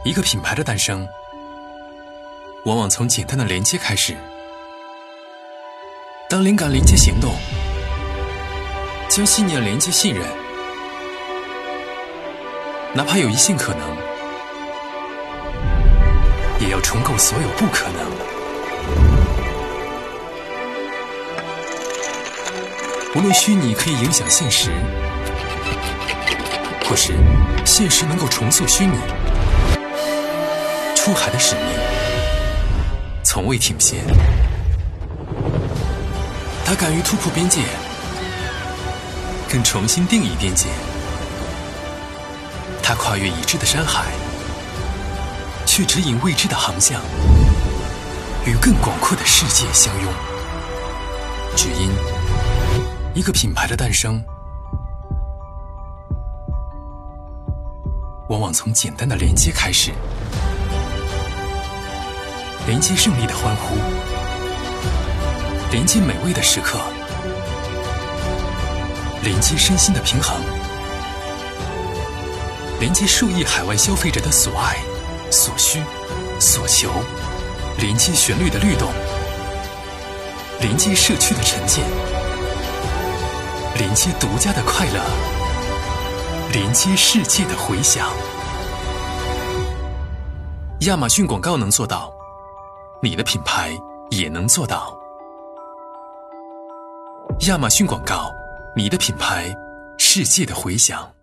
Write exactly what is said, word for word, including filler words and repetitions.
一个品牌的诞生，往往从简单的连接开始。当灵感连接行动，将信念连接信任，哪怕有一线可能，也要重构所有不可能。无论虚拟可以影响现实，或是现实能够重塑虚拟，出海的使命从未停歇。他敢于突破边界，更重新定义边界。他跨越已知的山海，去指引未知的航向，与更广阔的世界相拥。只因一个品牌的诞生，往往从简单的连接开始。连接胜利的欢呼，连接美味的时刻，连接身心的平衡，连接数亿海外消费者的所爱、所需、所求，连接旋律的律动，连接社区的沉淀，连接独家的快乐，连接世界的回响。亚马逊广告能做到，你的品牌也能做到。亚马逊广告，你的品牌，世界的回响。